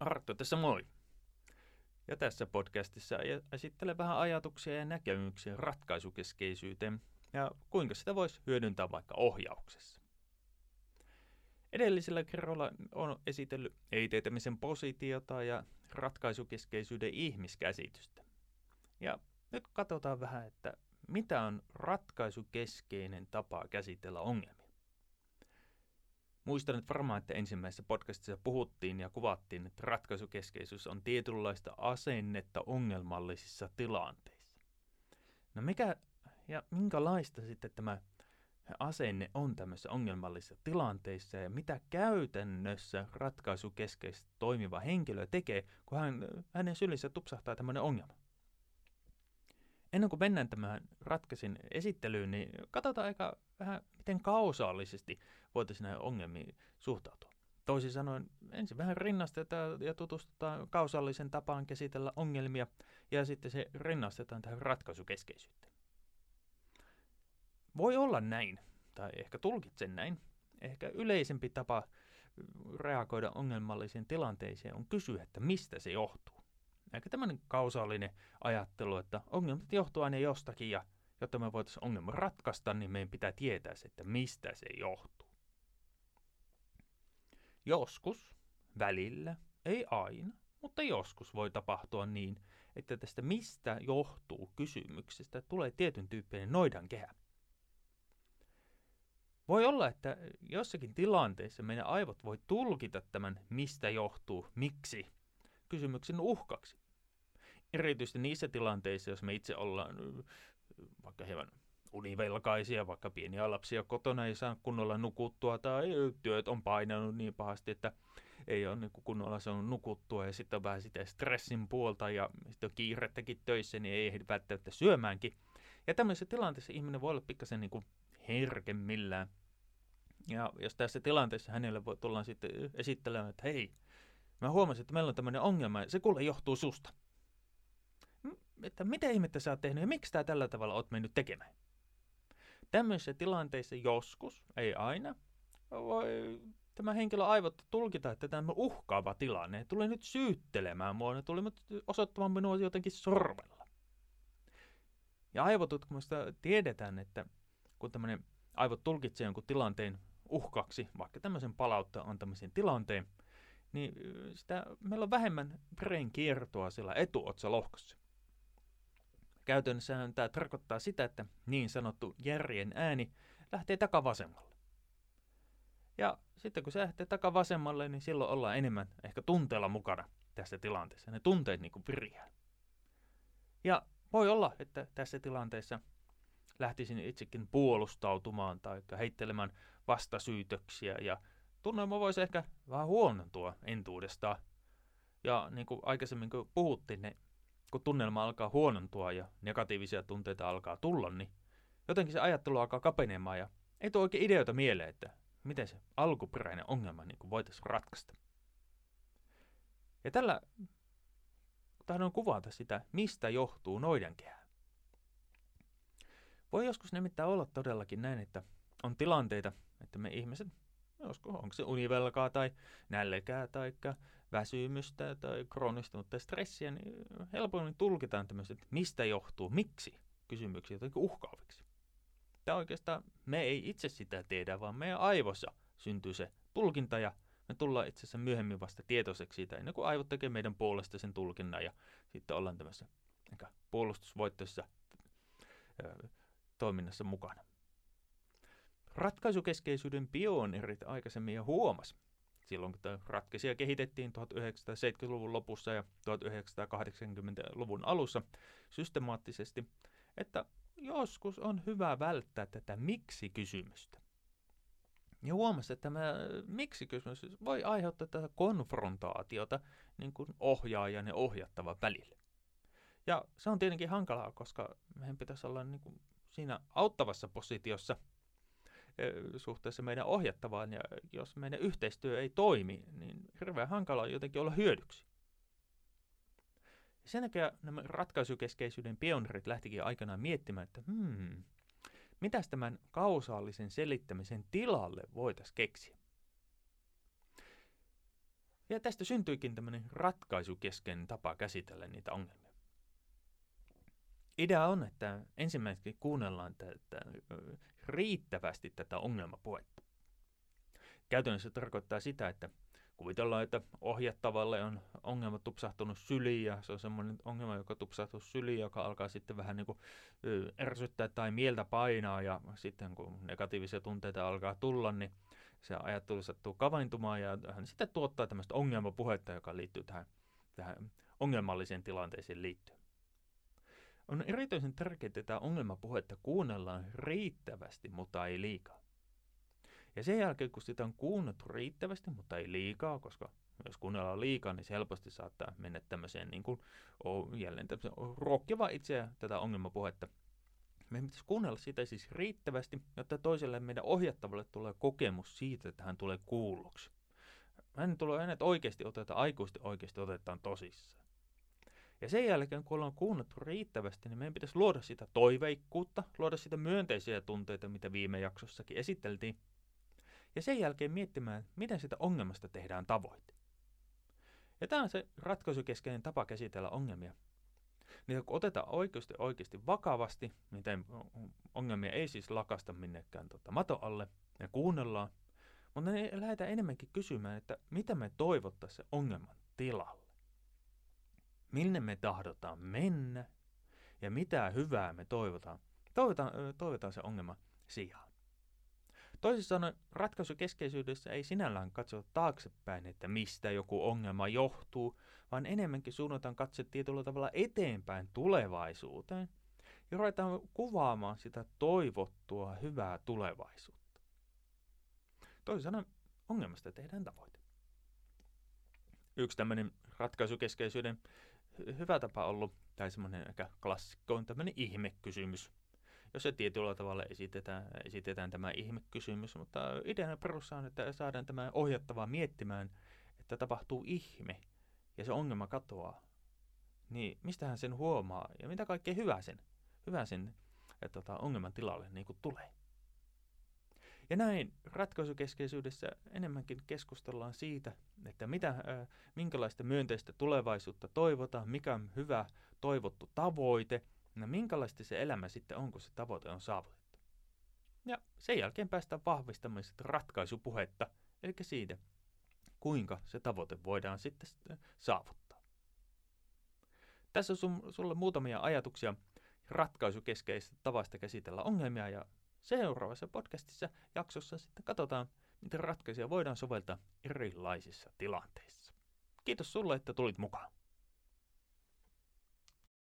Arttu tässä moi. Ja tässä podcastissa esittelen vähän ajatuksia ja näkemyksiä ratkaisukeskeisyyteen ja kuinka sitä voisi hyödyntää vaikka ohjauksessa. Edellisellä kerralla olen esitellyt ei-teetämisen positiota ja ratkaisukeskeisyyden ihmiskäsitystä. Ja nyt katsotaan vähän, että mitä on ratkaisukeskeinen tapa käsitellä ongelmia. Muistan nyt varmaan, että ensimmäisessä podcastissa puhuttiin ja kuvattiin, että ratkaisukeskeisyys on tietynlaista asennetta ongelmallisissa tilanteissa. No mikä ja minkälaista sitten tämä asenne on tämmöisissä ongelmallisissa tilanteissa ja mitä käytännössä ratkaisukeskeisesti toimiva henkilö tekee, kun hänen sylissä tupsahtaa tämmöinen ongelma? Ennen kuin mennään tämän ratkaisin esittelyyn, niin katsotaan aika vähän, miten kausaalisesti voitaisiin näihin ongelmiin suhtautua. Toisin sanoen, ensin vähän rinnastetaan ja tutustutaan kausaalisen tapaan käsitellä ongelmia, ja sitten se rinnastetaan tähän ratkaisukeskeisyyteen. Voi olla näin, tai ehkä tulkitsen näin. Ehkä yleisempi tapa reagoida ongelmallisiin tilanteisiin on kysyä, että mistä se johtuu. Eikä tämmöinen kausaalinen ajattelu, että ongelmat johtuu aina jostakin ja jotta me voitaisiin ongelma ratkaista, niin meidän pitää tietää se, että mistä se johtuu. Joskus, välillä, ei aina, mutta joskus voi tapahtua niin, että tästä mistä johtuu kysymyksestä tulee tietyn tyyppinen noidankehä. Voi olla, että jossakin tilanteessa meidän aivot voi tulkita tämän mistä johtuu, miksi kysymyksen uhkaksi. Erityisesti niissä tilanteissa, jos me itse ollaan vaikka hieman univelkaisia, vaikka pieniä lapsia kotona ei saa kunnolla nukuttua tai työt on painanut niin pahasti, että ei ole niin kunnolla saanut nukuttua ja sitten on vähän sitä stressin puolta ja sitten on kiirettäkin töissä, niin ei ehdi välttämättä syömäänkin. Ja tämmöisessä tilanteessa ihminen voi olla pikkasen niin kuin herkemmillään. Ja jos tässä tilanteessa hänelle voi tulla sitten esittelemään, että hei, mä huomasin, että meillä on tämmöinen ongelma ja se kuule johtuu susta. Että mitä ihmettä sä oot tehnyt ja miksi tää tällä tavalla oot mennyt tekemään? Tämmöisissä tilanteissa joskus, ei aina, voi tämä henkilö aivot tulkita, että tämä on uhkaava tilanne. Ne tulee nyt syyttelemään mua, ne tulee nyt osoittamaan minua jotenkin sormella. Ja aivotutkimusta tiedetään, että kun tämmöinen aivot tulkitsee jonkun tilanteen uhkaksi, vaikka tämmöisen palautta antamisen tilanteen, niin meillä on vähemmän verenkiertoa siellä etuotsalohkossa. Käytännössähän tämä tarkoittaa sitä, että niin sanottu järjen ääni lähtee takavasemmalle. Ja sitten kun se lähtee takavasemmalle, niin silloin ollaan enemmän ehkä tunteella mukana tässä tilanteessa. Ne tunteet niin kuin viriää. Ja voi olla, että tässä tilanteessa lähtisin itsekin puolustautumaan tai heittelemään vastasyytöksiä ja tunnelma voisi ehkä vähän huonontua entuudestaan. Ja niin kuin aikaisemmin kun puhuttiin, niin kun tunnelma alkaa huonontua ja negatiivisia tunteita alkaa tulla, niin jotenkin se ajattelu alkaa kapenemaan ja ei tule oikein ideoita mieleen, että miten se alkuperäinen ongelma niin kuin voitaisiin ratkaista. Ja tällä tahdon kuvata sitä, mistä johtuu noidankehä. Voi joskus nimittäin olla todellakin näin, että on tilanteita, että me ihmiset, joskus onko se univelkaa tai nälkää tai väsymystä tai kroonista, mutta stressiä, niin helpommin tulkitaan tämmöiset, mistä johtuu, miksi kysymyksiä jotenkin uhkaaviksi. Tämä oikeastaan me ei itse sitä tehdä, vaan meidän aivossa syntyy se tulkinta ja me tullaan itse asiassa myöhemmin vasta tietoiseksi siitä, ennen kuin aivot tekee meidän puolesta sen tulkinnan ja sitten ollaan tämmöisessä puolustusvoittoisessa toiminnassa mukana. Ratkaisukeskeisyyden pioneerit aikaisemmin jo huomasi, silloin kun tämä ratkaisija kehitettiin 1970-luvun lopussa ja 1980-luvun alussa systemaattisesti, että joskus on hyvä välttää tätä miksi-kysymystä. Ja huomasi, että tämä miksi-kysymys voi aiheuttaa tätä konfrontaatiota niin kuin ohjaajan ja ohjattavan välillä. Ja se on tietenkin hankalaa, koska meidän pitäisi olla niin kuin siinä auttavassa positiossa suhteessa meidän ohjattavaan, ja jos meidän yhteistyö ei toimi, niin hirveän hankalaa jotenkin olla hyödyksi. Sen takia nämä ratkaisukeskeisyyden pioneerit lähtikin aikanaan miettimään, että mitäs tämän kausaalisen selittämisen tilalle voitaisiin keksiä. Ja tästä syntyikin tämmöinen ratkaisukeskeinen tapa käsitellä niitä ongelmia. Idea on, että ensimmäiseksi kuunnellaan riittävästi tätä ongelmapuhetta. Käytännössä tarkoittaa sitä, että kuvitellaan, että ohjattavalle on ongelma tupsahtunut syliin, ja se on semmoinen ongelma, joka tupsahtuu syliin, joka alkaa sitten vähän niin kuin ärsyttää tai mieltä painaa, ja sitten kun negatiivisia tunteita alkaa tulla, niin se ajattelu sattuu kaventumaan, ja hän sitten tuottaa tämmöistä ongelmapuhetta, joka liittyy tähän ongelmalliseen tilanteeseen liittyen. On erityisen tärkeää, että tätä ongelmapuhetta kuunnellaan riittävästi, mutta ei liikaa. Ja sen jälkeen, kun sitä on kuunneltu riittävästi, mutta ei liikaa, koska jos kuunnellaan liikaa, niin se helposti saattaa mennä tämmöiseen niin kuin, jälleen tämmöiseen ruokkiva itseä tätä ongelmapuhetta. Meidän pitäisi kuunnella sitä siis riittävästi, jotta toiselle meidän ohjattavalle tulee kokemus siitä, että hän tulee kuulluksi. Hänet oikeasti otetaan, aikuisesti oikeasti otetaan tosissaan. Ja sen jälkeen, kun ollaan kuunneltu riittävästi, niin meidän pitäisi luoda sitä toiveikkuutta, luoda sitä myönteisiä tunteita, mitä viime jaksossakin esiteltiin. Ja sen jälkeen miettimään, miten sitä ongelmasta tehdään tavoite. Ja tämä on se ratkaisukeskeinen tapa käsitellä ongelmia. Niitä kun otetaan oikeasti vakavasti, niitä ongelmia ei siis lakasta minnekään maton alle, ja kuunnellaan, mutta ne lähdetään enemmänkin kysymään, että mitä me toivottaisiin se ongelman tilalle. Minne me tahdotaan mennä, ja mitä hyvää me toivotaan se ongelma sijaan. Toisin sanoen ratkaisukeskeisyydessä ei sinällään katsota taaksepäin, että mistä joku ongelma johtuu, vaan enemmänkin suunnataan katse tietyllä tavalla eteenpäin tulevaisuuteen ja ruvetaan kuvaamaan sitä toivottua hyvää tulevaisuutta. Toisin sanoen ongelmasta tehdään tavoite. Yksi tämmöinen ratkaisukeskeisyyden hyvä tapa ollut, tai semmoinen ehkä klassikko, on tämmöinen ihmekysymys. Jos se tietyllä tavalla esitetään tämä ihmekysymys, mutta ideana perussa on, että saadaan tämä ohjattavaa miettimään, että tapahtuu ihme ja se ongelma katoaa. Niin mistähän sen huomaa ja mitä kaikkea hyvää sen ongelman tilalle niin kuin tulee. Ja näin ratkaisukeskeisyydessä enemmänkin keskustellaan siitä, että minkälaista myönteistä tulevaisuutta toivotaan, mikä on hyvä toivottu tavoite, no minkälaista se elämä sitten on, kun se tavoite on saavutettu. Ja sen jälkeen päästään vahvistamaan sitä ratkaisupuhetta, eli siitä, kuinka se tavoite voidaan sitten saavuttaa. Tässä on sulle muutamia ajatuksia ratkaisukeskeisestä tavasta käsitellä ongelmia, ja seuraavassa podcastissa jaksossa sitten katsotaan, miten ratkaisuja voidaan soveltaa erilaisissa tilanteissa. Kiitos sulle, että tulit mukaan.